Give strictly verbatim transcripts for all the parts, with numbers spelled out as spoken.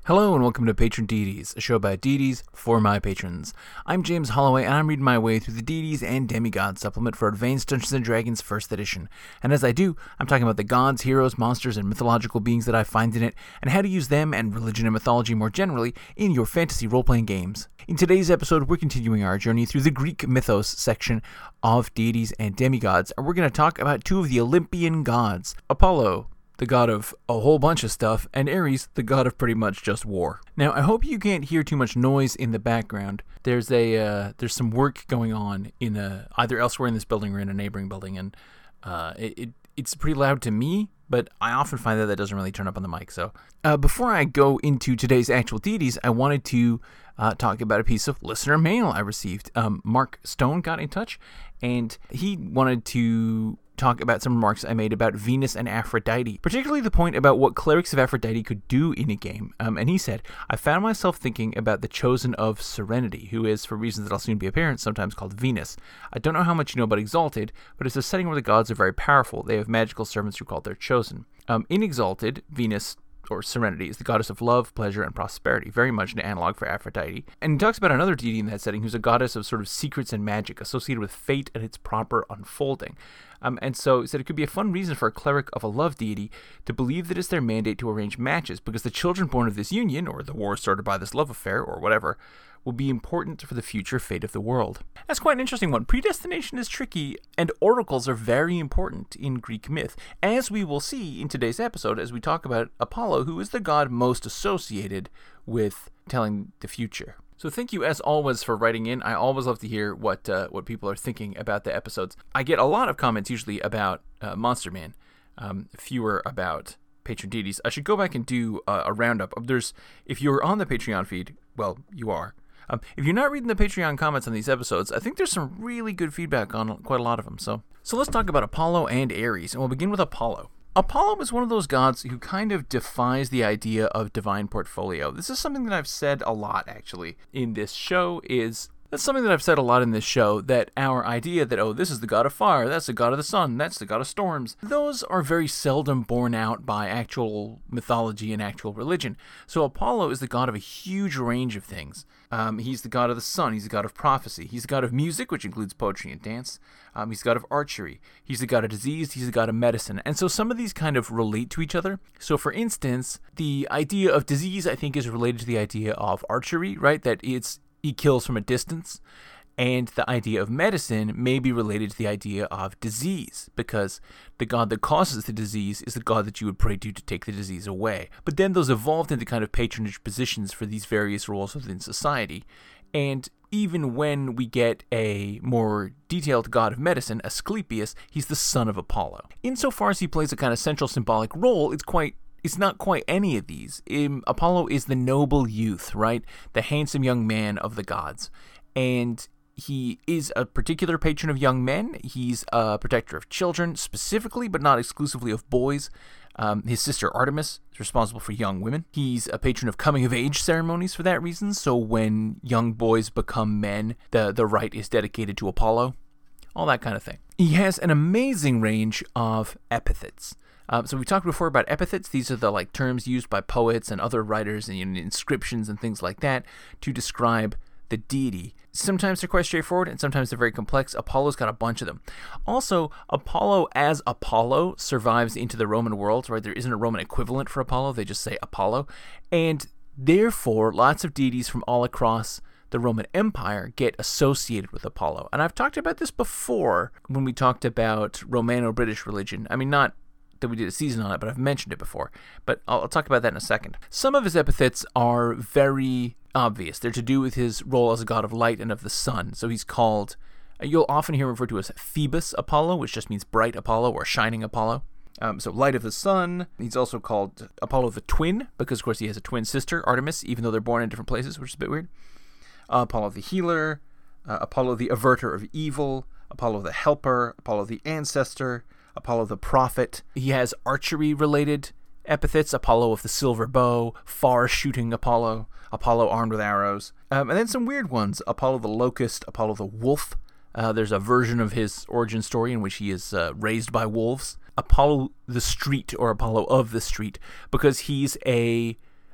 Hello and welcome to Patron Deities, a show about deities for my patrons. I'm James Holloway and I'm reading my way through the Deities and Demigods supplement for Advanced Dungeons and Dragons first edition. And as I do, I'm talking about the gods, heroes, monsters, and mythological beings that I find in it, and how to use them and religion and mythology more generally in your fantasy role-playing games. In today's episode, we're continuing our journey through the Greek mythos section of Deities and Demigods, and we're going to talk about two of the Olympian gods, Apollo, the god of a whole bunch of stuff, and Ares, the god of pretty much just war. Now, I hope you can't hear too much noise in the background. There's a uh, there's some work going on in a, either elsewhere in this building or in a neighboring building, and uh, it, it it's pretty loud to me, but I often find that that doesn't really turn up on the mic. So uh, before I go into today's actual deities, I wanted to uh, talk about a piece of listener mail I received. Um, Mark Stone got in touch, and he wanted to talk about some remarks I made about Venus and Aphrodite, particularly the point about what clerics of Aphrodite could do in a game. Um, and he said, I found myself thinking about the chosen of Serenity, who is, for reasons that I'll soon be apparent, sometimes called Venus. I don't know how much you know about Exalted, but it's a setting where the gods are very powerful. They have magical servants who are called their chosen. Um, in Exalted, Venus, or Serenity, is the goddess of love, pleasure, and prosperity, very much an analog for Aphrodite. And he talks about another deity in that setting who's a goddess of sort of secrets and magic associated with fate and its proper unfolding. Um, and so he said it could be a fun reason for a cleric of a love deity to believe that it's their mandate to arrange matches, because the children born of this union, or the war started by this love affair, or whatever, will be important for the future fate of the world. That's quite an interesting one. Predestination is tricky, and oracles are very important in Greek myth, as we will see in today's episode as we talk about Apollo, who is the god most associated with telling the future. So thank you, as always, for writing in. I always love to hear what uh, what people are thinking about the episodes. I get a lot of comments usually about uh, Monster Man, um, fewer about Patron Deities. I should go back and do uh, a roundup. There's, if you're on the Patreon feed, well, you are. Um, if you're not reading the Patreon comments on these episodes, I think there's some really good feedback on quite a lot of them. So, so let's talk about Apollo and Ares, and we'll begin with Apollo. Apollo is one of those gods who kind of defies the idea of divine portfolio. This is something that I've said a lot, actually, in this show, is... That's something that I've said a lot in this show, that our idea that, oh, this is the god of fire, that's the god of the sun, that's the god of storms, those are very seldom borne out by actual mythology and actual religion. So Apollo is the god of a huge range of things. Um, he's the god of the sun, he's the god of prophecy, he's the god of music, which includes poetry and dance, um, he's the god of archery, he's the god of disease, he's the god of medicine. And so some of these kind of relate to each other. So for instance, the idea of disease, I think, is related to the idea of archery, right? That it's he kills from a distance, and the idea of medicine may be related to the idea of disease, because the god that causes the disease is the god that you would pray to to take the disease away. But then those evolved into kind of patronage positions for these various roles within society, and even when we get a more detailed god of medicine, Asclepius, he's the son of Apollo. Insofar as he plays a kind of central symbolic role, it's quite It's not quite any of these. Um, Apollo is the noble youth, right? The handsome young man of the gods. And he is a particular patron of young men. He's a protector of children, specifically, but not exclusively of boys. Um, his sister Artemis is responsible for young women. He's a patron of coming-of-age ceremonies for that reason. So when young boys become men, the, the rite is dedicated to Apollo. All that kind of thing. He has an amazing range of epithets. Um, so we talked before about epithets. These are the like terms used by poets and other writers and you know, inscriptions and things like that to describe the deity. Sometimes they're quite straightforward and sometimes they're very complex. Apollo's got a bunch of them. Also, Apollo as Apollo survives into the Roman world, right? There isn't a Roman equivalent for Apollo. They just say Apollo. And therefore, lots of deities from all across the Roman Empire get associated with Apollo. And I've talked about this before when we talked about Romano-British religion. I mean, not that we did a season on it, but I've mentioned it before. But I'll, I'll talk about that in a second. Some of his epithets are very obvious. They're to do with his role as a god of light and of the sun. So he's called, you'll often hear referred to as Phoebus Apollo, which just means bright Apollo or shining Apollo. Um, so light of the sun. He's also called Apollo the twin, because of course he has a twin sister, Artemis, even though they're born in different places, which is a bit weird. Uh, Apollo the healer, uh, Apollo the averter of evil, Apollo the helper, Apollo the ancestor, Apollo the prophet. He has archery-related epithets, Apollo of the silver bow, far-shooting Apollo, Apollo armed with arrows. Um, and then some weird ones, Apollo the locust, Apollo the wolf. Uh, there's a version of his origin story in which he is uh, raised by wolves. Apollo the street, or Apollo of the street, because he's a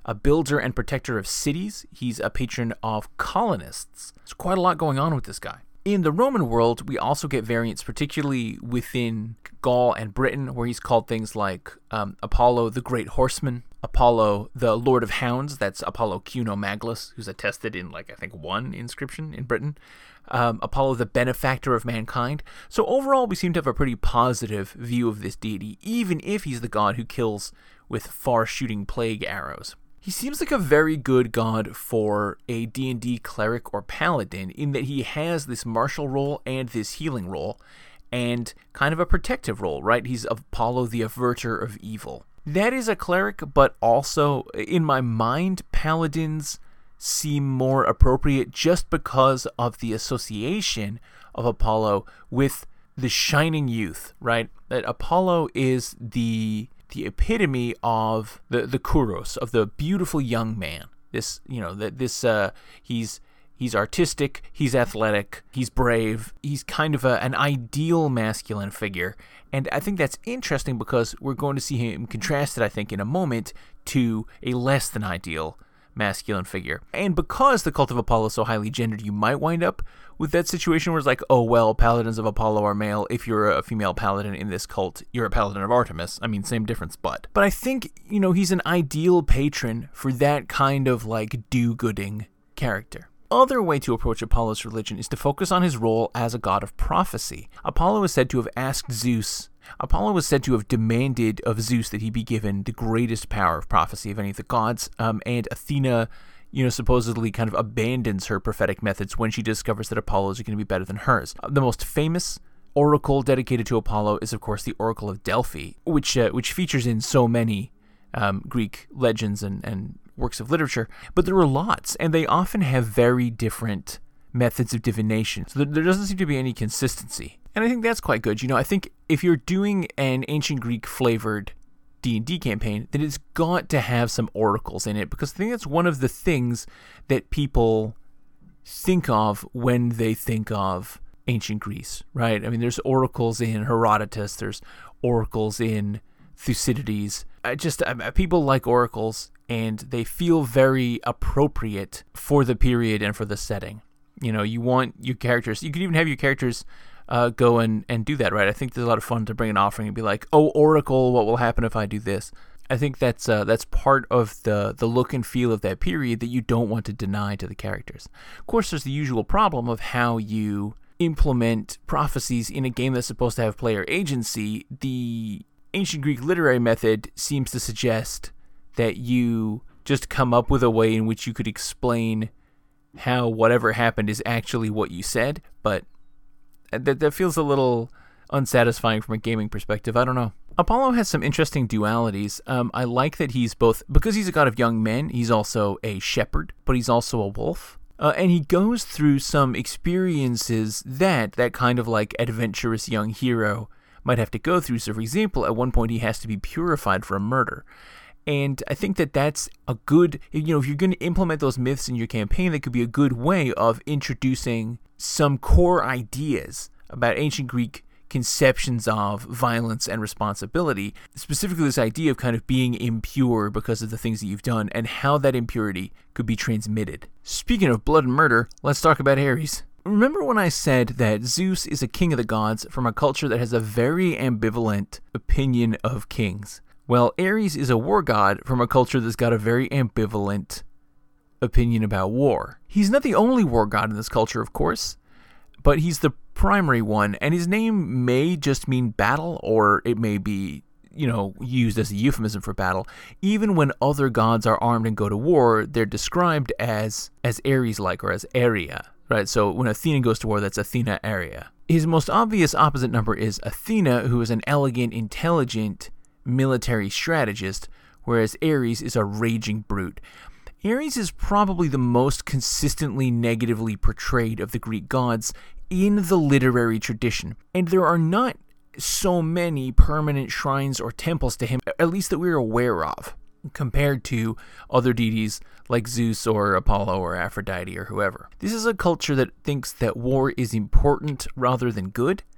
a builder and protector of cities. He's a patron of colonists. There's quite a lot going on with this guy. In the Roman world, we also get variants, particularly within Gaul and Britain, where he's called things like um, Apollo the Great Horseman, Apollo the Lord of Hounds, that's Apollo Cunomagnus, who's attested in, like, I think one inscription in Britain, um, Apollo the Benefactor of Mankind. So overall, we seem to have a pretty positive view of this deity, even if he's the god who kills with far-shooting plague arrows. He seems like a very good god for a D and D cleric or paladin in that he has this martial role and this healing role and kind of a protective role, right? He's Apollo the Averter of Evil. That is a cleric, but also, in my mind, paladins seem more appropriate just because of the association of Apollo with the shining youth, right? That Apollo is the... the epitome of the the Kouros, of the beautiful young man. This, you know, that this uh he's he's artistic, he's athletic, he's brave, he's kind of a, an ideal masculine figure. And I think that's interesting because we're going to see him contrasted, I think, in a moment to a less than ideal masculine figure. And because the cult of Apollo is so highly gendered, you might wind up with that situation where it's like, oh, well, paladins of Apollo are male. If you're a female paladin in this cult, you're a paladin of Artemis. I mean, same difference, but. But I think, you know, he's an ideal patron for that kind of, like, do-gooding character. Other way to approach Apollo's religion is to focus on his role as a god of prophecy. Apollo is said to have asked Zeus, Apollo was said to have demanded of Zeus that he be given the greatest power of prophecy of any of the gods, um, and Athena, you know, supposedly kind of abandons her prophetic methods when she discovers that Apollo's are going to be better than hers. The most famous oracle dedicated to Apollo is, of course, the Oracle of Delphi, which uh, which features in so many um, Greek legends and, and works of literature. But there are lots, and they often have very different methods of divination. So there, there doesn't seem to be any consistency. And I think that's quite good. You know, I think if you're doing an ancient Greek flavored D and D campaign, then it's got to have some oracles in it, because I think that's one of the things that people think of when they think of ancient Greece, right? I mean, there's oracles in Herodotus, there's oracles in Thucydides. I just uh, people like oracles, and they feel very appropriate for the period and for the setting. You know, you want your characters, you could even have your characters uh, go and, and do that, right? I think there's a lot of fun to bring an offering and be like, oh, oracle, what will happen if I do this? I think that's uh, that's part of the, the look and feel of that period that you don't want to deny to the characters. Of course, there's the usual problem of how you implement prophecies in a game that's supposed to have player agency. The ancient Greek literary method seems to suggest that you just come up with a way in which you could explain how whatever happened is actually what you said, but that, that feels a little unsatisfying from a gaming perspective. I don't know. Apollo has some interesting dualities. Um, I like that he's both, because he's a god of young men, he's also a shepherd, but he's also a wolf. Uh, and he goes through some experiences that that kind of like adventurous young hero might have to go through. So, for example, at one point he has to be purified for a murder. And I think that that's a good, you know, if you're going to implement those myths in your campaign, that could be a good way of introducing some core ideas about ancient Greek conceptions of violence and responsibility, specifically this idea of kind of being impure because of the things that you've done and how that impurity could be transmitted. Speaking of blood and murder, let's talk about Ares. Remember when I said that Zeus is a king of the gods from a culture that has a very ambivalent opinion of kings? Well, Ares is a war god from a culture that's got a very ambivalent opinion about war. He's not the only war god in this culture, of course, but he's the primary one, and his name may just mean battle, or it may be, you know, used as a euphemism for battle. Even when other gods are armed and go to war, they're described as as Ares-like, or as Aria, right? So when Athena goes to war, that's Athena Aria. His most obvious opposite number is Athena, who is an elegant, intelligent military strategist, whereas Ares is a raging brute. Ares is probably the most consistently negatively portrayed of the Greek gods in the literary tradition, and there are not so many permanent shrines or temples to him, at least that we're aware of, compared to other deities like Zeus or Apollo or Aphrodite or whoever. This is a culture that thinks that war is important rather than good,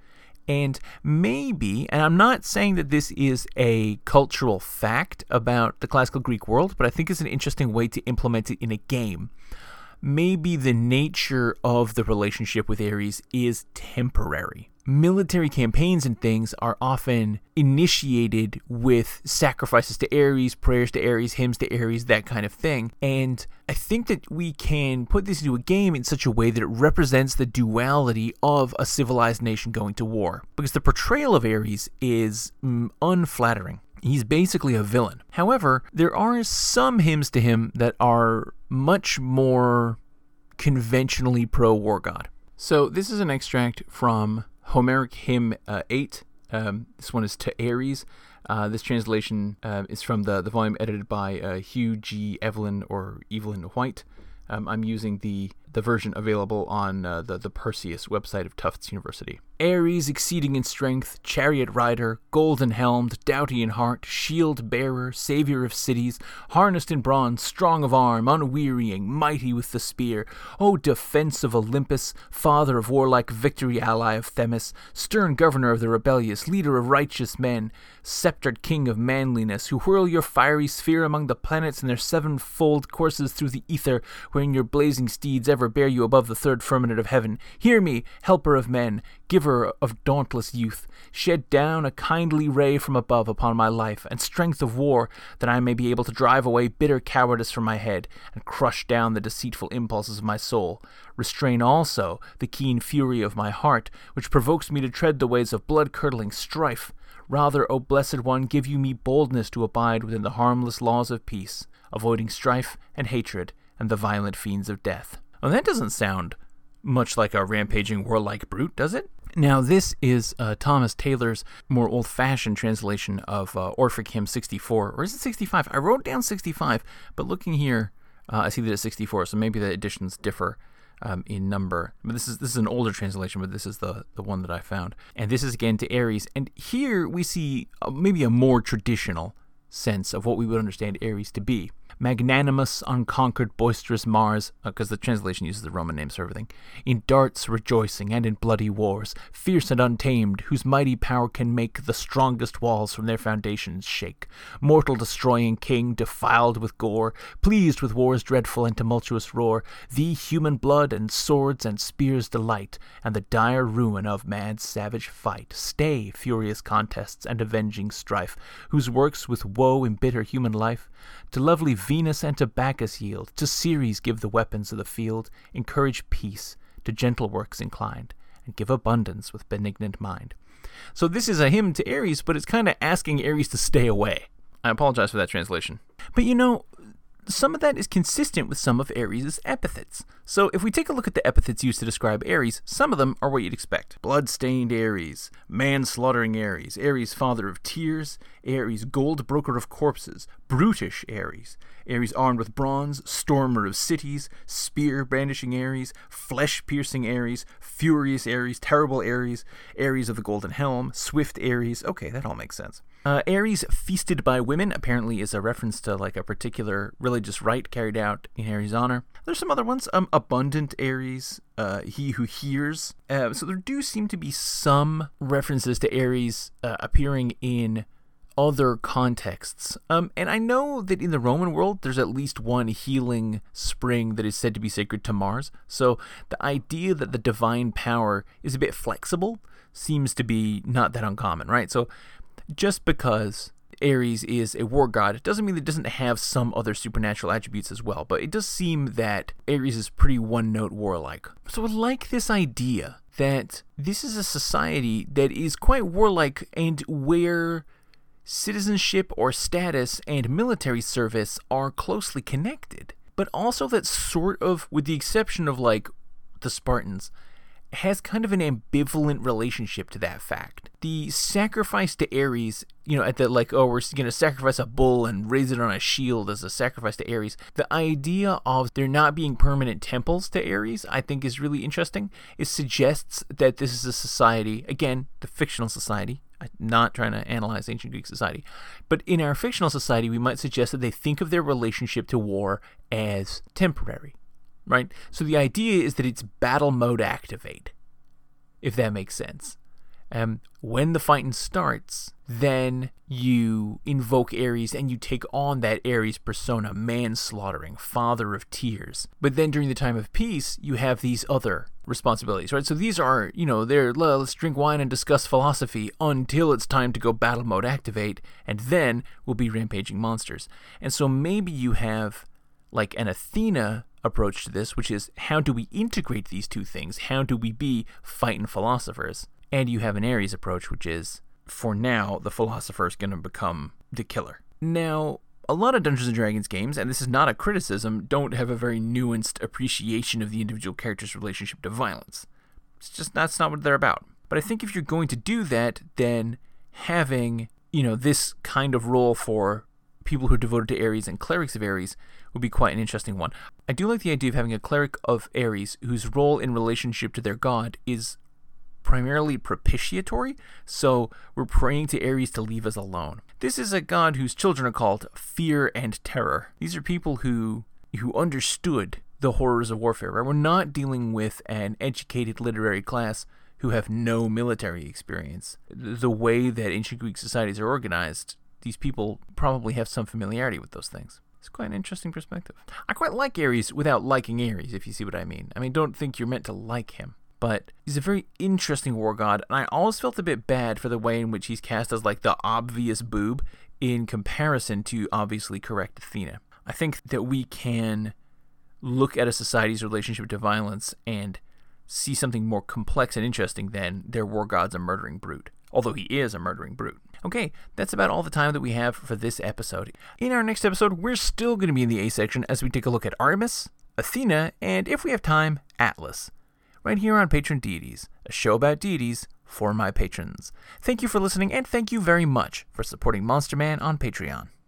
And maybe, and I'm not saying that this is a cultural fact about the classical Greek world, but I think it's an interesting way to implement it in a game. Maybe the nature of the relationship with Ares is temporary. Military campaigns and things are often initiated with sacrifices to Ares, prayers to Ares, hymns to Ares, that kind of thing. And I think that we can put this into a game in such a way that it represents the duality of a civilized nation going to war. Because the portrayal of Ares is mm, unflattering. He's basically a villain. However, there are some hymns to him that are much more conventionally pro-war god. So this is an extract from Homeric Hymn uh, eight. Um, this one is to Ares. Uh, this translation uh, is from the, the volume edited by uh, Hugh G. Evelyn or Evelyn White. Um, I'm using the, the version available on uh, the, the Perseus website of Tufts University. Ares, exceeding in strength, chariot rider, golden-helmed, doughty in heart, shield-bearer, savior of cities, harnessed in bronze, strong of arm, unwearying, mighty with the spear, O defense of Olympus, father of warlike victory, ally of Themis, stern governor of the rebellious, leader of righteous men, sceptred king of manliness, who whirl your fiery sphere among the planets in their sevenfold courses through the ether, wherein your blazing steeds ever bear you above the third firmament of heaven. Hear me, helper of men, giver of dauntless youth, shed down a kindly ray from above upon my life, and strength of war, that I may be able to drive away bitter cowardice from my head, and crush down the deceitful impulses of my soul. Restrain also the keen fury of my heart, which provokes me to tread the ways of blood-curdling strife. Rather, O Blessed One, give you me boldness to abide within the harmless laws of peace, avoiding strife and hatred and the violent fiends of death. Well, that doesn't sound much like a rampaging warlike brute, does it? Now, this is uh, Thomas Taylor's more old-fashioned translation of uh, Orphic Hymn sixty-four, or is it sixty-five? I wrote down sixty-five, but looking here, uh, I see that it's sixty-four, so maybe the editions differ um, in number. But this is this is an older translation, but this is the, the one that I found. And this is again to Ares, and here we see uh, maybe a more traditional sense of what we would understand Ares to be. Magnanimous, unconquered, boisterous Mars, because uh, the translation uses the Roman names for everything, in darts rejoicing and in bloody wars, fierce and untamed, whose mighty power can make the strongest walls from their foundations shake, mortal destroying king, defiled with gore, pleased with war's dreadful and tumultuous roar, thee human blood and swords and spears delight, and the dire ruin of man's savage fight, stay furious contests and avenging strife, whose works with woe embitter human life, to lovely Venus and to Bacchus yield, to Ceres give the weapons of the field, encourage peace, to gentle works inclined, and give abundance with benignant mind. So this is a hymn to Ares, but it's kind of asking Ares to stay away. I apologize for that translation. But you know, some of that is consistent with some of Ares' epithets. So if we take a look at the epithets used to describe Ares, some of them are what you'd expect. Blood-stained Ares, man-slaughtering Ares, Ares father of tears, Ares gold-broker of corpses, brutish Ares, Ares armed with bronze, stormer of cities, spear-brandishing Ares, flesh-piercing Ares, furious Ares, terrible Ares, Ares of the golden helm, swift Ares. Okay, that all makes sense. Uh, Ares feasted by women apparently is a reference to like a particular religious rite carried out in Ares' honor. There's some other ones. Um, abundant Ares, uh, he who hears. Uh, so there do seem to be some references to Ares uh, appearing in other contexts. Um, and I know that in the Roman world, there's at least one healing spring that is said to be sacred to Mars. So the idea that the divine power is a bit flexible seems to be not that uncommon, right? So just because Ares is a war god, it doesn't mean that it doesn't have some other supernatural attributes as well, but it does seem that Ares is pretty one-note warlike. So I like this idea that this is a society that is quite warlike and where citizenship or status and military service are closely connected, but also that sort of, with the exception of like the Spartans, has kind of an ambivalent relationship to that fact. The sacrifice to Ares, you know, at the like, oh, we're going to sacrifice a bull and raise it on a shield as a sacrifice to Ares. The idea of there not being permanent temples to Ares, I think is really interesting. It suggests that this is a society, again, the fictional society. I'm not trying to analyze ancient Greek society, but in our fictional society, we might suggest that they think of their relationship to war as temporary. Right? So the idea is that it's battle mode activate, if that makes sense. Um, when the fighting starts, then you invoke Ares and you take on that Ares persona, manslaughtering, father of tears. But then during the time of peace, you have these other responsibilities, right? So these are, you know, they're, let's drink wine and discuss philosophy until it's time to go battle mode activate, and then we'll be rampaging monsters. And so maybe you have like an Athena approach to this, which is how do we integrate these two things? How do we be fighting philosophers? And you have an Ares approach, which is, for now, the philosopher is going to become the killer. Now, a lot of Dungeons and Dragons games, and this is not a criticism, don't have a very nuanced appreciation of the individual character's relationship to violence. It's just, that's not what they're about. But I think if you're going to do that, then having, you know, this kind of role for people who are devoted to Ares and clerics of Ares would be quite an interesting one. I do like the idea of having a cleric of Ares whose role in relationship to their god is primarily propitiatory, so we're praying to Ares to leave us alone. This is a god whose children are called Fear and Terror. These are people who who understood the horrors of warfare, right? We're not dealing with an educated literary class who have no military experience. The way that ancient Greek societies are organized, these people probably have some familiarity with those things. It's quite an interesting perspective. I quite like Ares without liking Ares, if you see what I mean. I mean, don't think you're meant to like him. But he's a very interesting war god, and I always felt a bit bad for the way in which he's cast as like the obvious boob in comparison to obviously correct Athena. I think that we can look at a society's relationship to violence and see something more complex and interesting than their war god's a murdering brute, although he is a murdering brute. Okay, that's about all the time that we have for this episode. In our next episode, we're still going to be in the A section as we take a look at Artemis, Athena, and if we have time, Atlas. Right here on Patron Deities, a show about deities for my patrons. Thank you for listening, and thank you very much for supporting Monster Man on Patreon.